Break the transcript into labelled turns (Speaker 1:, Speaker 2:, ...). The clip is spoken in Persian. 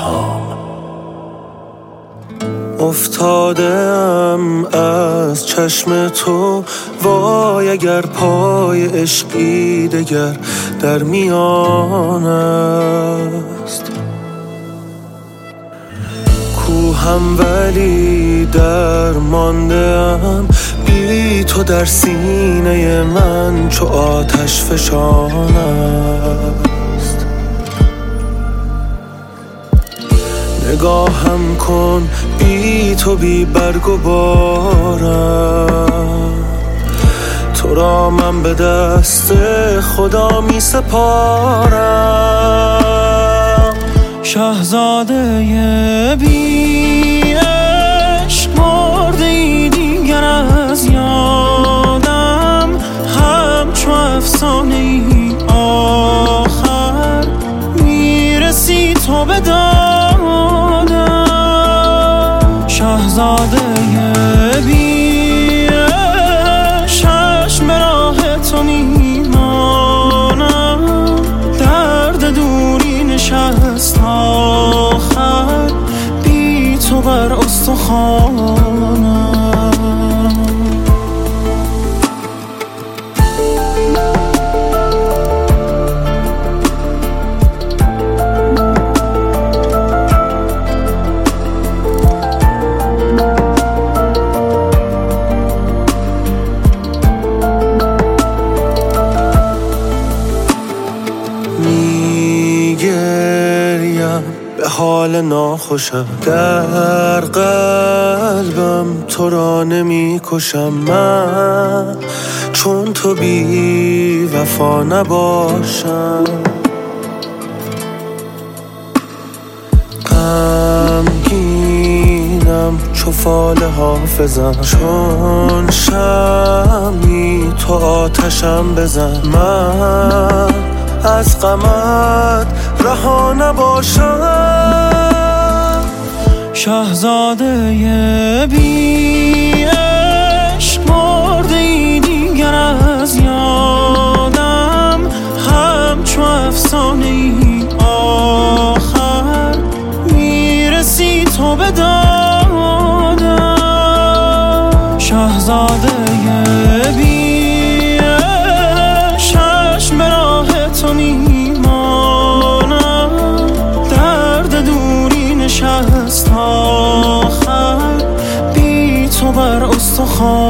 Speaker 1: افتادم از چشم تو، وای اگر پای عشقی دگر در میان است. کوهم ولی درمانده‌ام، بی تو در سینه من چو آتش فشان است. نگاهم کن بی تو بی برگ و بارم، تو را من به دست خدا می سپارم.
Speaker 2: شاهزاده بی عشق مرده ای دیگر از یادم، همچو افسانه ای آخر میرسی تو به دادم. شاهزاده بی عشق چشم به راه تو میمانم، درد دوری نشست آخر بی تو بر استخوانم.
Speaker 1: میگریم به حال ناخوشم، در قلبم تو را نمی کشم. من چون تو بی وفا نباشم، غمگینم چو فال حافظم، چون شمی تو آتشم بزن. من از غمت رها نباشم.
Speaker 2: شاهزاده بی عشق مرده ای دیگر از یادم، همچو افسانه ای آخر میرسی تو به دادم. شاهزاده بی عشق چشم به راه تو میمانم، درد دوری نشست آخر بی تو بر استخوان.